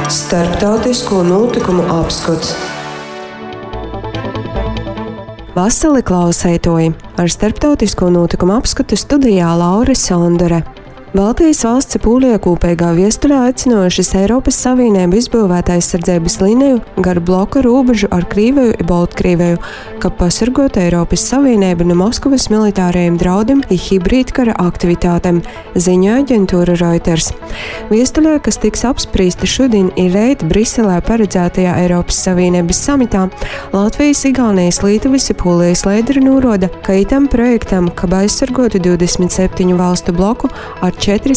Starptautisko notikumu apskats. Vasali klausētoji! Ar starptautisko notikumu apskatu studijā Laura Sondore. Baltijas valsts pūliekūpīgā viestuļā aicinājušas Eiropas Savienību izbūvēt aizsardzības liniju gar bloka robežu ar Krīviju un Baltkrieviju, ka pasargātu Eiropas Savienību no Moskavas militārajiem draudiem un hibrīdkara aktivitātēm, ziņo aģentūra Reuters. Viestuļā, kas tiks apspriesta šodien, ir rīt Briselē paredzētajā Eiropas Savienības samitā, Latvijas, Igaunijas, Lietuvas un Polijas līderi norāda, ka itam projektam, ka aizsargātu 27 valstu bloku ar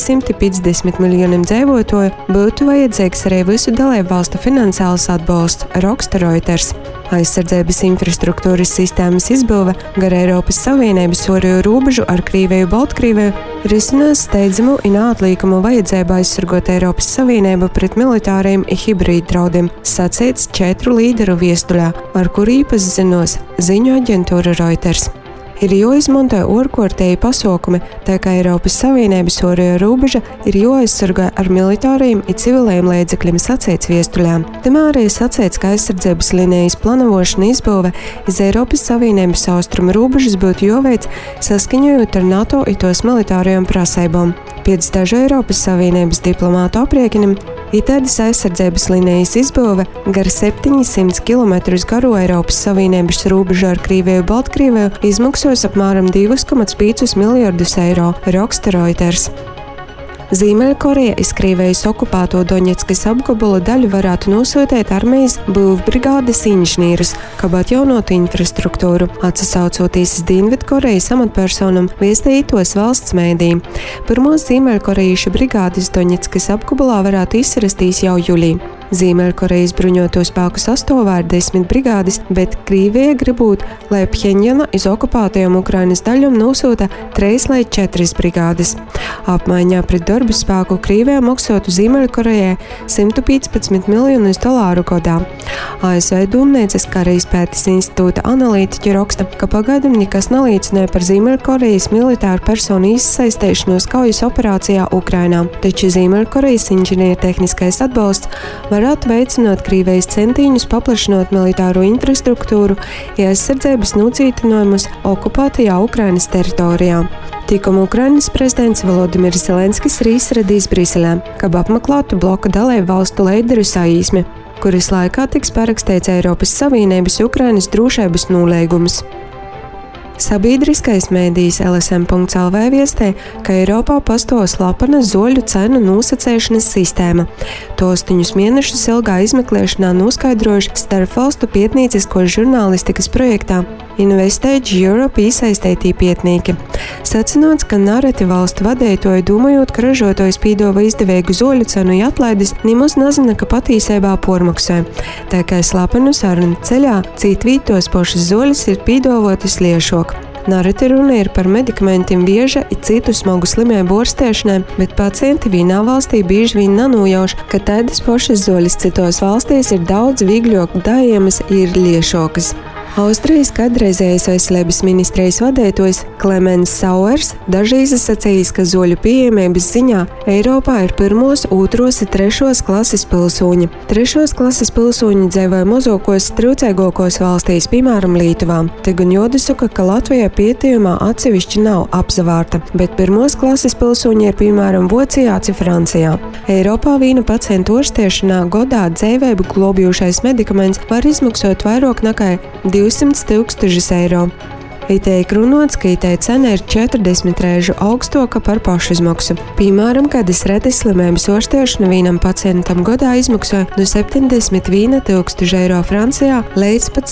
450 miljoniem dzīvotāju, būtu vajadzīgs arī visu dalību valstu finansiāls atbalsts, raksta Reuters. Aizsardzības infrastruktūras sistēmas izbūve gar Eiropas Savienības ārējo robežu ar Krīviju un Baltkrieviju risinās steidzamu un neatlīkamu vajadzību aizsargāt Eiropas Savienību pret militāriem un hibrīdu draudiem, sacīts 4 līderu viestuļā, ar kuru iepazinos, ziņo aģentūra Reuters. Ir jāizmanto ārkārtēji pasākumi, tā kā Eiropas Savienības ārējā robeža ir jāaizsargā ar militāriem un civiliem līdzekļiem, sacīts viestuļā. Tamā arī sacīts, ka aizsardzības linijas plānošana izbūve iz Eiropas Savienības austrumu robežas būtu jāveic saskaņojot ar NATO un tos militārajām prasībām. Pēc dažu Eiropas Savienības diplomātu aprēķiniem, tādas aizsardzības linijas izbūve gar 700 km garo Eiropas Savienības robežu ar Krīviju un Baltkrieviju izmaksos apmēram 2,5 miljardus eiro, raksta Reuters. Ziemeļkoreja iz Krievijas okupēto Doņetskas apgabala daļu varētu nosūtīt armijas būvbrigādes inženierus, kā atjaunot infrastruktūru, atsaucoties uz Dienvidkorejas amatpersonam viestījos valsts mēdī. Pirmos Ziemeļkorejiešu brigādes Doņetskas apgabalā varētu izrastīs jau jūlijā. Ziemeļkorejas bruņoto spēku sastāvā ir 10 brigādes, bet Krievija gribot, lai Pjenjana iz okupētajām Ukrainas daļām nosūta 3 līdz 4 brigādes. Apmaiņā pret darbu spēku Krievija maksātu Ziemeļkorejai $115 miljonus gadā. ASV Dūmnieces Karijas pētes institūta analītiķi raksta, ka pagaidām nekas neliecināja par Ziemeļkorejas militāru personu iesaistīšanos kaujas operācijā Ukrainā, taču Ziemeļkorejas inženiertehniskais atbalsts varētu veicināt Krievijas centienus paplašinot militāro infrastruktūru un aizsardzības nocītinājumus okupētajā Ukrainas teritorijā. Tikko Ukrainas prezidents Volodimirs Zelenskis ir izradījis Briselē, kad apmeklētu bloka dalību valstu līderu saīsmi, kuras laikā tiks parakstīts Eiropas Savienības Ukrainas drošības nolīgums. Sabiedriskais mēdījis LSM.lv viestē, ka Eiropā pastāv slepena zoļu cenu nosacēšanas sistēma. To 8 mēnešus ilgā izmeklēšanā noskaidrojuši starpvalstu pētniecisko žurnālistikas projektā Investage Europe iesaistītī pētnieki. Secināts, ka nereti valstu vadītāji domājot, ka ražotājs pīdova izdevīgu zoļu cenu un atlaides, nemaz nezina, ka patiesībā pormaksāja. Tā kā slepenu sarunu ceļā, citvītos pašas zoļas ir pīdovotas liešok. Nereti runa ir par medikamentiem vieža un citu smagu slimību ārstēšanai, bet pacienti vienā valstī bieži vien nenojauš, ka tādas pašas zoļas citos valstīs ir daudz vieglāk dājamas un ir liešokas. Austrijas kādreizējais veselības ministrijas vadītājs Klemens Sauers dažreiz sacījis, ka zoļu pieejamības ziņā Eiropā ir 1., 2. un 3. klases pilsoņi. 3. klases pilsoņi dzīvoja mazākos trūcīgākos valstīs, piemēram, Lietuvā. Te gan jāsaka, ka Latvijā pētījumā atsevišķi nav apzavārta, bet 1. klases pilsoņi ir, piemēram, Vācijā un Francijā. Eiropā viena pacientu ārstēšanā gadā dzīvību glābjošais medikaments var izmaksāt vairāk nekā 200,000 eiro. Tiek runāts, ka tā cena ir 40 reižu augstāka par pašizmaksu. Piemēram, kādas retas slimības ārstēšana vienam pacientam gadā izmaksāja no 71,000 eiro Francijā līdz pat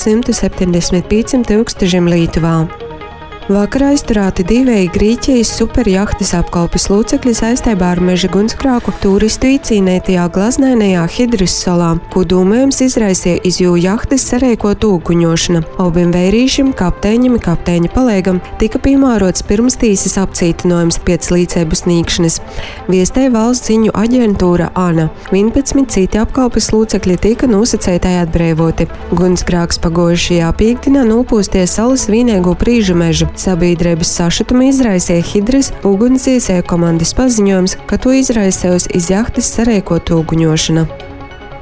175,000 Lietuvā. Vakarā aizturēti 2 Grieķijas superjahtas apkalpes locekļi saistībā ar meža gunskrāku turistu īcīnētajā glaznainajā Hidras salā, ko domājums izraisīja iz jū jahtas sarēkotu uguņošana. Abiem vērīšiem, kapteiņam un kapteiņa palīgam, tika piemērots pirmstīsas apcītinājums pēc līdzēbu sniegšanas. Viestēja valsts ziņu aģentūra ANA. 11 citi apkalpes locekļi tika nosacītāji atbrīvoti. Gunskrāks pagojušajā piektdienā nopūsties salas vienīgo prīžu mežu. Sabiedrības sašutumu izraisīja Hidras ugunsdzēsēju komandas paziņojums, ka to izraisējusi iz jahtas sarēkotu uguņošana.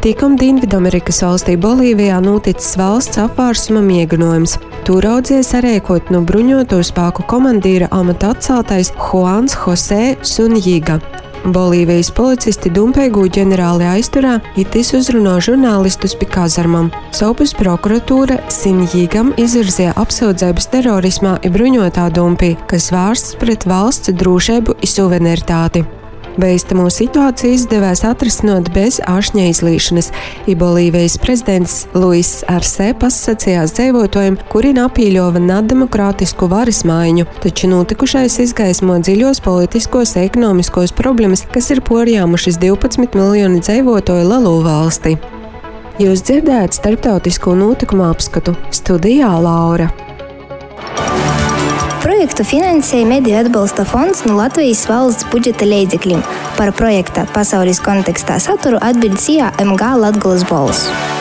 Tikam Dienvidamerikas valstī Bolīvijā noticis valsts apvārsuma mieganojums. Tur audzies sarēkot no bruņoto spēku komandīra amata atceltais Juans José Sunjiga. Bolīvijas policisti Dumpeigu ģenerāli aizturā, itis uzrunā žurnālistus pie kazarmām. Sopus prokuratūra Sinjigam izvirzīja apsūdzības terorismā i bruņotā dumpī, kas vērsts pret valsts drošību i suverenitāti. Beistamu situāciju izdevās atrisināt bez ašņa izlīšanas, i Bolīvijas prezidents Luis Arce pasacījās dzīvotājiem, kuri napīļova nedemokrātisku varas maiņu, taču notikušais izgaismo dziļos politiskos ekonomiskos problēmas, kas ir porjāmušas 12 miljonu dzīvotāju lielo valsti. Jūs dzirdējat starptautisko notikumu apskatu. Studijā Laura. Projektu finansēja Mediju atbalsta fonds no Latvijas valsts budžeta līdzekļiem. Par projekta pasaules kontekstā saturu atbild CIA MG Latgolas balss.